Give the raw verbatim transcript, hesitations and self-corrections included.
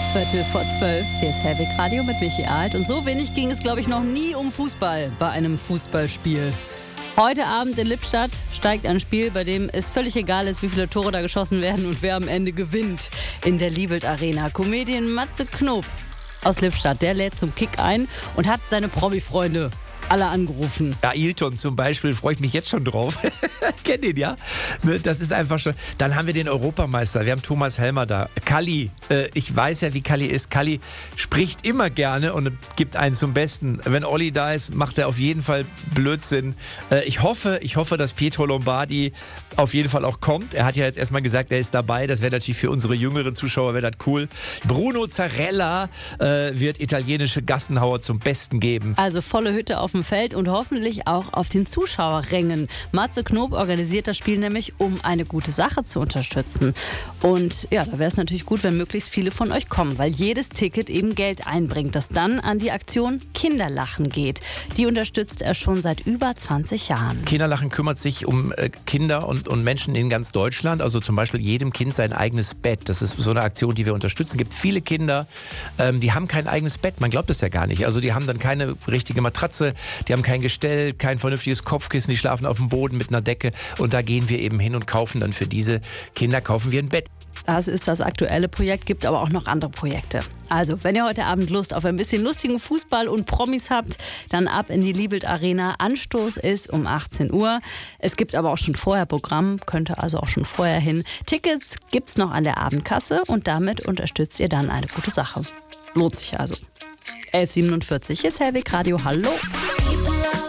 Viertel vor zwölf, hier ist Helwig Radio mit Michi Alt. Und so wenig ging es, glaube ich, noch nie um Fußball bei einem Fußballspiel. Heute Abend in Lippstadt steigt ein Spiel, bei dem es völlig egal ist, wie viele Tore da geschossen werden und wer am Ende gewinnt. In der Liebelt Arena. Comedian Matze Knob aus Lippstadt, der lädt zum Kick ein und hat seine Promi-Freunde alle angerufen. Ja, Ailton zum Beispiel, freue ich mich jetzt schon drauf. Kennt ihn, ja? Das ist einfach schon. Dann haben wir den Europameister, wir haben Thomas Helmer da. Kalli, äh, ich weiß ja, wie Kalli ist. Kalli spricht immer gerne und gibt einen zum Besten. Wenn Olli da ist, macht er auf jeden Fall Blödsinn. Äh, ich hoffe, ich hoffe, dass Pietro Lombardi auf jeden Fall auch kommt. Er hat ja jetzt erstmal gesagt, er ist dabei. Das wäre natürlich für unsere jüngeren Zuschauer wäre das cool. Bruno Zarella äh, wird italienische Gassenhauer zum Besten geben. Also volle Hütte auf dem Feld und hoffentlich auch auf den Zuschauerrängen. Matze Knob organisiert das Spiel nämlich, um eine gute Sache zu unterstützen. Und ja, da wäre es natürlich gut, wenn möglichst viele von euch kommen, weil jedes Ticket eben Geld einbringt, das dann an die Aktion Kinderlachen geht. Die unterstützt er schon seit über zwanzig Jahren. Kinderlachen kümmert sich um äh, Kinder und, und Menschen in ganz Deutschland. Also zum Beispiel jedem Kind sein eigenes Bett. Das ist so eine Aktion, die wir unterstützen. Es gibt viele Kinder, ähm, die haben kein eigenes Bett. Man glaubt das ja gar nicht. Also die haben dann keine richtige Matratze. Die haben kein Gestell, kein vernünftiges Kopfkissen, die schlafen auf dem Boden mit einer Decke und da gehen wir eben hin und kaufen dann für diese Kinder, kaufen wir ein Bett. Das ist das aktuelle Projekt, gibt aber auch noch andere Projekte. Also, wenn ihr heute Abend Lust auf ein bisschen lustigen Fußball und Promis habt, dann ab in die Liebelt Arena. Anstoß ist um achtzehn Uhr. Es gibt aber auch schon vorher Programm, könnt ihr also auch schon vorher hin. Tickets gibt's noch an der Abendkasse und damit unterstützt ihr dann eine gute Sache. Lohnt sich also. elf siebenundvierzig ist Helwig Radio. Hallo.